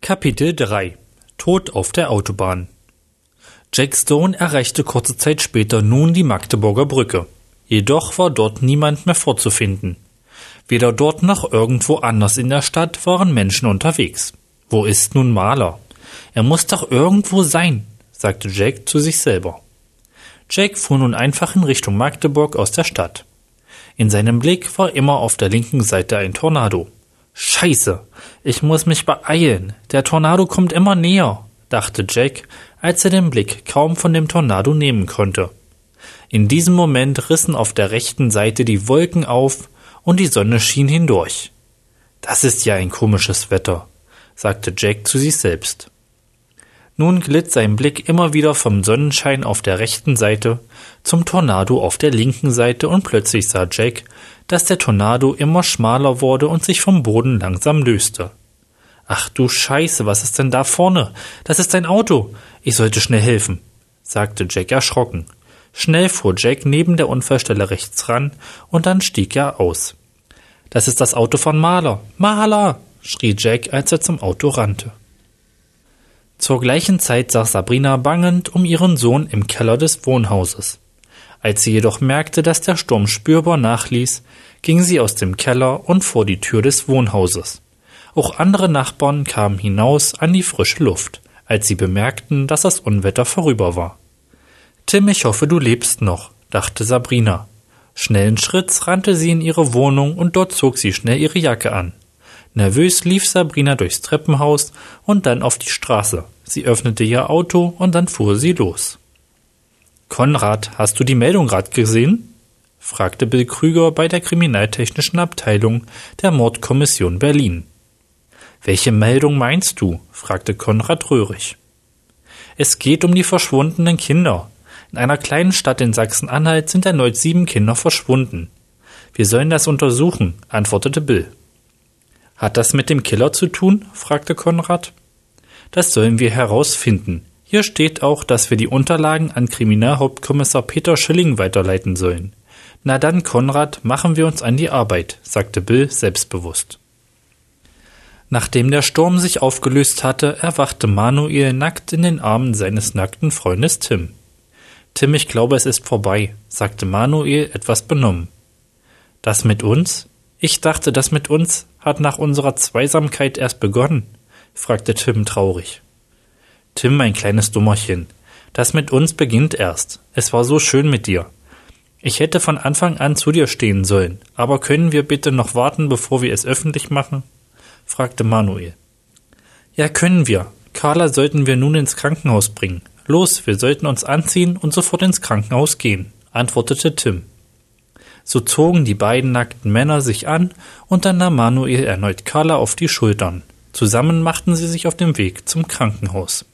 Kapitel 3 – Tod auf der Autobahn. Jack Stone erreichte kurze Zeit später nun die Magdeburger Brücke. Jedoch war dort niemand mehr vorzufinden. Weder dort noch irgendwo anders in der Stadt waren Menschen unterwegs. Wo ist nun Marler? Er muss doch irgendwo sein, sagte Jack zu sich selber. Jack fuhr nun einfach in Richtung Magdeburg aus der Stadt. In seinem Blick war immer auf der linken Seite ein Tornado. Scheiße, ich muss mich beeilen, der Tornado kommt immer näher, dachte Jack, als er den Blick kaum von dem Tornado nehmen konnte. In diesem Moment rissen auf der rechten Seite die Wolken auf und die Sonne schien hindurch. Das ist ja ein komisches Wetter, sagte Jack zu sich selbst. Nun glitt sein Blick immer wieder vom Sonnenschein auf der rechten Seite zum Tornado auf der linken Seite und plötzlich sah Jack, dass der Tornado immer schmaler wurde und sich vom Boden langsam löste. »Ach du Scheiße, was ist denn da vorne? Das ist ein Auto. Ich sollte schnell helfen«, sagte Jack erschrocken. Schnell fuhr Jack neben der Unfallstelle rechts ran und dann stieg er aus. »Das ist das Auto von Marler. Marler«, schrie Jack, als er zum Auto rannte. Zur gleichen Zeit saß Sabrina bangend um ihren Sohn im Keller des Wohnhauses. Als sie jedoch merkte, dass der Sturm spürbar nachließ, ging sie aus dem Keller und vor die Tür des Wohnhauses. Auch andere Nachbarn kamen hinaus an die frische Luft, als sie bemerkten, dass das Unwetter vorüber war. »Tim, ich hoffe, du lebst noch«, dachte Sabrina. Schnellen Schritts rannte sie in ihre Wohnung und dort zog sie schnell ihre Jacke an. Nervös lief Sabrina durchs Treppenhaus und dann auf die Straße. Sie öffnete ihr Auto und dann fuhr sie los. »Konrad, hast du die Meldung gerade gesehen?« fragte Bill Krüger bei der Kriminaltechnischen Abteilung der Mordkommission Berlin. »Welche Meldung meinst du?« fragte Konrad rührig. »Es geht um die verschwundenen Kinder. In einer kleinen Stadt in Sachsen-Anhalt sind erneut 7 Kinder verschwunden. Wir sollen das untersuchen«, antwortete Bill. »Hat das mit dem Killer zu tun?« fragte Konrad. »Das sollen wir herausfinden. Hier steht auch, dass wir die Unterlagen an Kriminalhauptkommissar Peter Schilling weiterleiten sollen.« »Na dann, Konrad, machen wir uns an die Arbeit«, sagte Bill selbstbewusst. Nachdem der Sturm sich aufgelöst hatte, erwachte Manuel nackt in den Armen seines nackten Freundes Tim. »Tim, ich glaube, es ist vorbei«, sagte Manuel etwas benommen. »Das mit uns? Ich dachte, das mit uns hat nach unserer Zweisamkeit erst begonnen«, fragte Tim traurig. »Tim, mein kleines Dummerchen, das mit uns beginnt erst. Es war so schön mit dir. Ich hätte von Anfang an zu dir stehen sollen, aber können wir bitte noch warten, bevor wir es öffentlich machen?« fragte Manuel. »Ja, können wir. Carla sollten wir nun ins Krankenhaus bringen. Los, wir sollten uns anziehen und sofort ins Krankenhaus gehen«, antwortete Tim. So zogen die beiden nackten Männer sich an und dann nahm Manuel erneut Carla auf die Schultern. Zusammen machten sie sich auf den Weg zum Krankenhaus.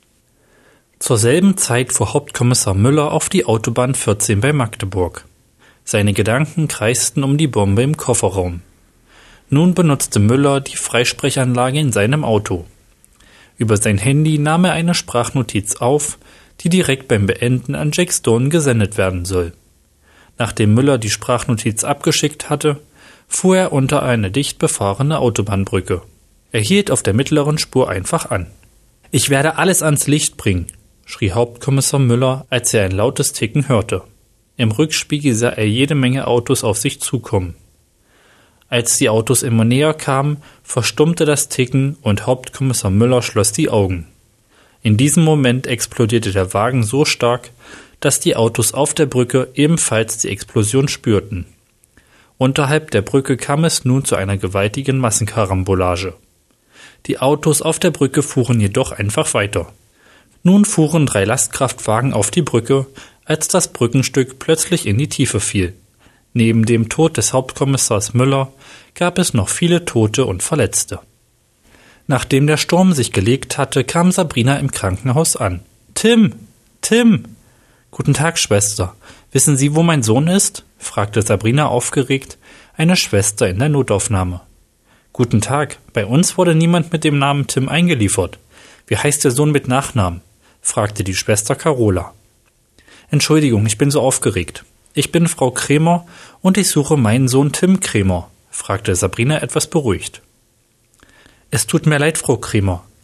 Zur selben Zeit fuhr Hauptkommissar Müller auf die Autobahn 14 bei Magdeburg. Seine Gedanken kreisten um die Bombe im Kofferraum. Nun benutzte Müller die Freisprechanlage in seinem Auto. Über sein Handy nahm er eine Sprachnotiz auf, die direkt beim Beenden an Jack Stone gesendet werden soll. Nachdem Müller die Sprachnotiz abgeschickt hatte, fuhr er unter eine dicht befahrene Autobahnbrücke. Er hielt auf der mittleren Spur einfach an. »Ich werde alles ans Licht bringen«, schrie Hauptkommissar Müller, als er ein lautes Ticken hörte. Im Rückspiegel sah er jede Menge Autos auf sich zukommen. Als die Autos immer näher kamen, verstummte das Ticken und Hauptkommissar Müller schloss die Augen. In diesem Moment explodierte der Wagen so stark, dass die Autos auf der Brücke ebenfalls die Explosion spürten. Unterhalb der Brücke kam es nun zu einer gewaltigen Massenkarambolage. Die Autos auf der Brücke fuhren jedoch einfach weiter. Nun fuhren 3 Lastkraftwagen auf die Brücke, als das Brückenstück plötzlich in die Tiefe fiel. Neben dem Tod des Hauptkommissars Müller gab es noch viele Tote und Verletzte. Nachdem der Sturm sich gelegt hatte, kam Sabrina im Krankenhaus an. »Tim! Tim!« »Guten Tag, Schwester. Wissen Sie, wo mein Sohn ist?« fragte Sabrina aufgeregt, eine Schwester in der Notaufnahme. »Guten Tag. Bei uns wurde niemand mit dem Namen Tim eingeliefert. Wie heißt der Sohn mit Nachnamen?« fragte die Schwester Carola. »Entschuldigung, ich bin so aufgeregt. Ich bin Frau Krämer und ich suche meinen Sohn Tim Krämer«, fragte Sabrina etwas beruhigt. »Es tut mir leid, Frau Krämer.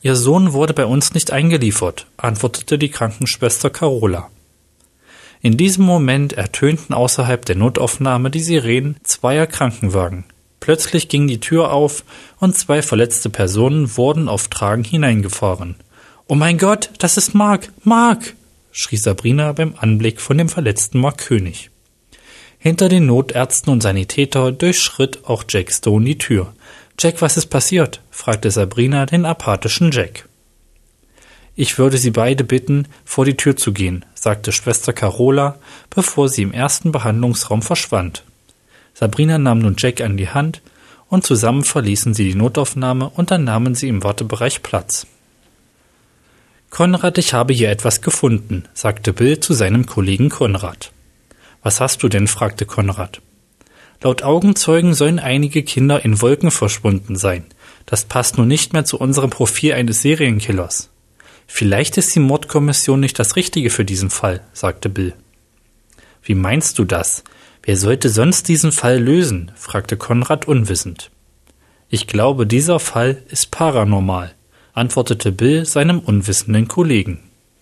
Ihr Sohn wurde bei uns nicht eingeliefert, antwortete die Krankenschwester Carola. In diesem Moment ertönten außerhalb der Notaufnahme die Sirenen zweier Krankenwagen. Plötzlich ging die Tür auf und 2 verletzte Personen wurden auf Tragen hineingefahren. »Oh mein Gott, das ist Mark! Mark!« schrie Sabrina beim Anblick von dem verletzten Mark König. Hinter den Notärzten und Sanitäter durchschritt auch Jack Stone die Tür. »Jack, was ist passiert?« fragte Sabrina den apathischen Jack. »Ich würde Sie beide bitten, vor die Tür zu gehen«, sagte Schwester Carola, bevor sie im ersten Behandlungsraum verschwand. Sabrina nahm nun Jack an die Hand und zusammen verließen sie die Notaufnahme und dann nahmen sie im Wartebereich Platz. »Konrad, ich habe hier etwas gefunden«, sagte Bill zu seinem Kollegen Konrad. »Was hast du denn?« fragte Konrad. »Laut Augenzeugen sollen einige Kinder in Wolken verschwunden sein. Das passt nun nicht mehr zu unserem Profil eines Serienkillers.« »Vielleicht ist die Mordkommission nicht das Richtige für diesen Fall«, sagte Bill. »Wie meinst du das? Wer sollte sonst diesen Fall lösen?« fragte Konrad unwissend. »Ich glaube, dieser Fall ist paranormal«, antwortete Bill seinem unwissenden Kollegen.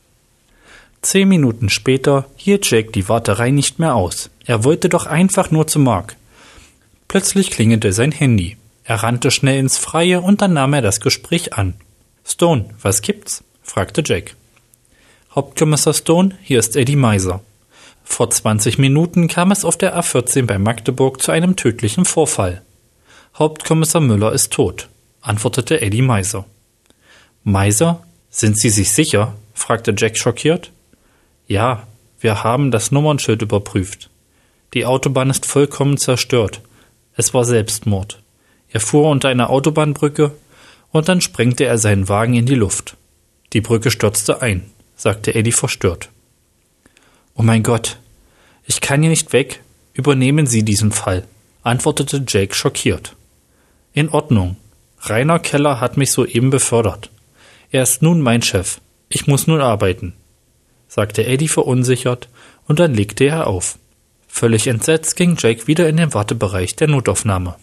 10 Minuten später hielt Jack die Warterei nicht mehr aus. Er wollte doch einfach nur zu Mark. Plötzlich klingelte sein Handy. Er rannte schnell ins Freie und dann nahm er das Gespräch an. »Stone, was gibt's?« fragte Jack. »Hauptkommissar Stone, hier ist Eddie Meiser. Vor 20 Minuten kam es auf der A14 bei Magdeburg zu einem tödlichen Vorfall. Hauptkommissar Müller ist tot«, antwortete Eddie Meiser. »Meiser? Sind Sie sich sicher?« fragte Jack schockiert. »Ja, wir haben das Nummernschild überprüft. Die Autobahn ist vollkommen zerstört. Es war Selbstmord. Er fuhr unter einer Autobahnbrücke und dann sprengte er seinen Wagen in die Luft. Die Brücke stürzte ein«, sagte Eddie verstört. »Oh mein Gott, ich kann hier nicht weg. Übernehmen Sie diesen Fall«, antwortete Jake schockiert. »In Ordnung. Rainer Keller hat mich soeben befördert. Er ist nun mein Chef. Ich muss nun arbeiten«, sagte Eddie verunsichert, und dann legte er auf. Völlig entsetzt ging Jake wieder in den Wartebereich der Notaufnahme.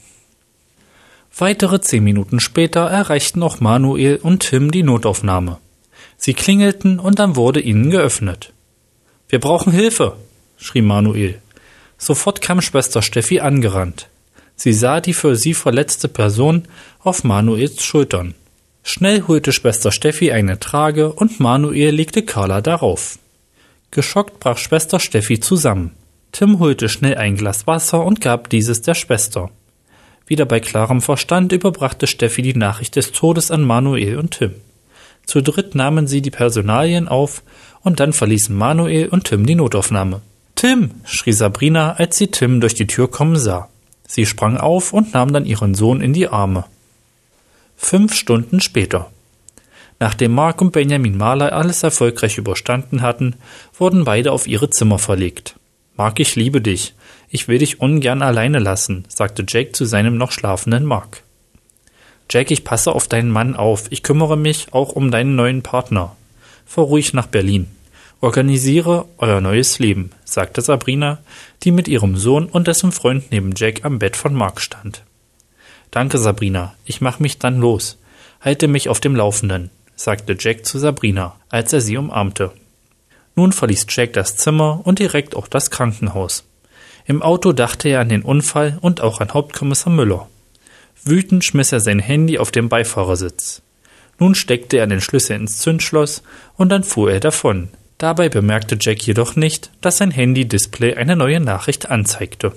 Weitere 10 Minuten später erreichten auch Manuel und Tim die Notaufnahme. Sie klingelten und dann wurde ihnen geöffnet. »Wir brauchen Hilfe«, schrie Manuel. Sofort kam Schwester Steffi angerannt. Sie sah die für sie verletzte Person auf Manuels Schultern. Schnell holte Schwester Steffi eine Trage und Manuel legte Carla darauf. Geschockt brach Schwester Steffi zusammen. Tim holte schnell ein Glas Wasser und gab dieses der Schwester. Wieder bei klarem Verstand überbrachte Steffi die Nachricht des Todes an Manuel und Tim. Zu dritt nahmen sie die Personalien auf und dann verließen Manuel und Tim die Notaufnahme. »Tim«, schrie Sabrina, als sie Tim durch die Tür kommen sah. Sie sprang auf und nahm dann ihren Sohn in die Arme. 5 Stunden später. Nachdem Mark und Benjamin Mahler alles erfolgreich überstanden hatten, wurden beide auf ihre Zimmer verlegt. »Mark, ich liebe dich. Ich will dich ungern alleine lassen«, sagte Jack zu seinem noch schlafenden Mark. »Jack, ich passe auf deinen Mann auf. Ich kümmere mich auch um deinen neuen Partner. Fahr ruhig nach Berlin. Organisiere euer neues Leben«, sagte Sabrina, die mit ihrem Sohn und dessen Freund neben Jack am Bett von Mark stand. »Danke, Sabrina. Ich mach mich dann los. Halte mich auf dem Laufenden«, sagte Jack zu Sabrina, als er sie umarmte. Nun verließ Jack das Zimmer und direkt auch das Krankenhaus. Im Auto dachte er an den Unfall und auch an Hauptkommissar Müller. Wütend schmiss er sein Handy auf den Beifahrersitz. Nun steckte er den Schlüssel ins Zündschloss und dann fuhr er davon. Dabei bemerkte Jack jedoch nicht, dass sein Handy-Display eine neue Nachricht anzeigte.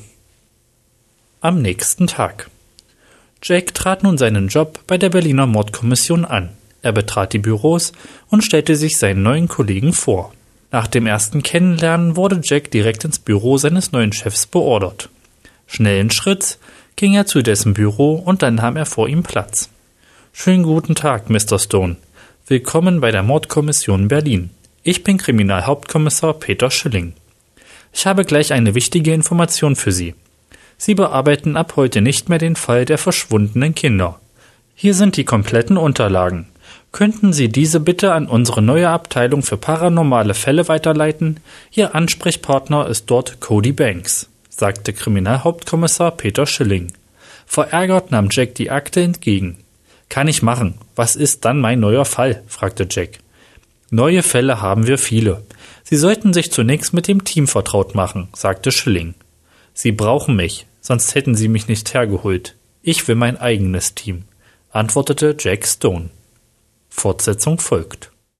Am nächsten Tag. Jack trat nun seinen Job bei der Berliner Mordkommission an. Er betrat die Büros und stellte sich seinen neuen Kollegen vor. Nach dem ersten Kennenlernen wurde Jack direkt ins Büro seines neuen Chefs beordert. Schnellen Schritts ging er zu dessen Büro und dann nahm er vor ihm Platz. »Schönen guten Tag, Mr. Stone. Willkommen bei der Mordkommission Berlin. Ich bin Kriminalhauptkommissar Peter Schilling. Ich habe gleich eine wichtige Information für Sie. Sie bearbeiten ab heute nicht mehr den Fall der verschwundenen Kinder. Hier sind die kompletten Unterlagen. Könnten Sie diese bitte an unsere neue Abteilung für paranormale Fälle weiterleiten? Ihr Ansprechpartner ist dort Cody Banks«, sagte Kriminalhauptkommissar Peter Schilling. Verärgert nahm Jack die Akte entgegen. Kann ich machen. Was ist dann mein neuer Fall? Fragte Jack. Neue Fälle haben wir viele. Sie sollten sich zunächst mit dem Team vertraut machen, sagte Schilling. Sie brauchen mich, sonst hätten sie mich nicht hergeholt. Ich will mein eigenes Team, antwortete Jack Stone. Fortsetzung folgt.